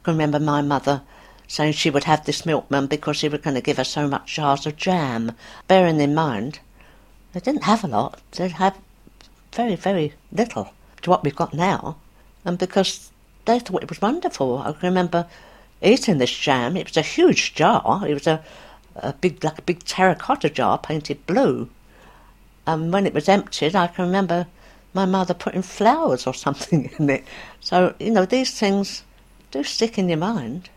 can remember my mother saying she would have this milkman because he was going to give her so much jars of jam, bearing in mind they didn't have a lot. They'd have very, very little to what we've got now, and because they thought it was wonderful. I can remember eating this jam. It was a huge jar. It was a big terracotta jar painted blue. And when it was emptied, I can remember my mother putting flowers or something in it. So, these things do stick in your mind.